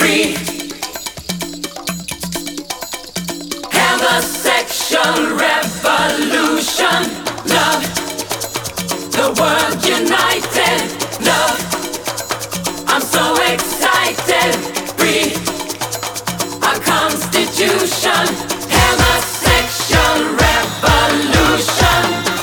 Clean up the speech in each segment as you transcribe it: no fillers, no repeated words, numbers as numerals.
free. Have a sexual revolution. Love, the world united. Love, I'm so excited. Free, a constitution. Have a sexual revolution.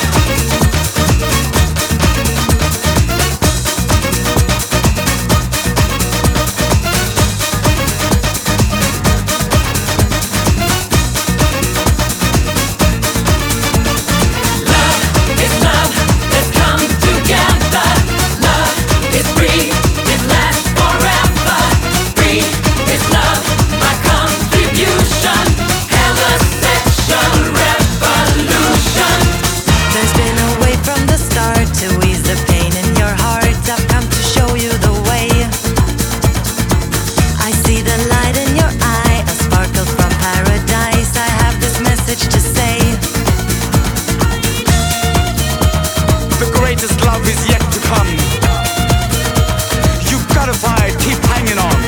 Love is yet to come. You've got to fight, keep hanging on.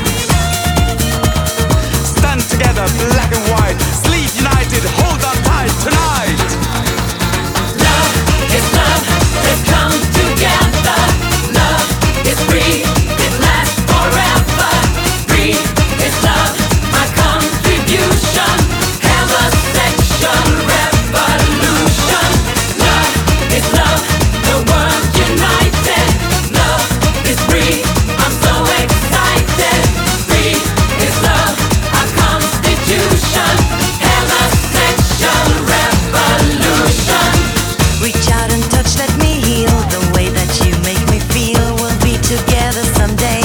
Stand together, black and white. Sleep united, hold on tight tonight. Love is love, let's come together. Love is free, it lasts forever. Free is love, my contribution. Have a sexual revolution. Love is love, the world united. Love is free, I'm so excited. Free is love, our constitution. Have a sexual revolution. Reach out and touch, let me heal. The way that you make me feel. We'll be together someday.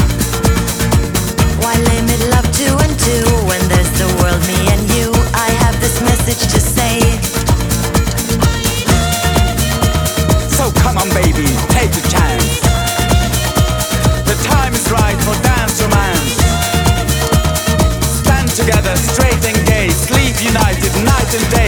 Why limit love two and two when there's the world, me and you? I have this message to say. So come on baby, take a chance. The time is right for dance romance. Stand together, straight and gay. Sleep united, night and day.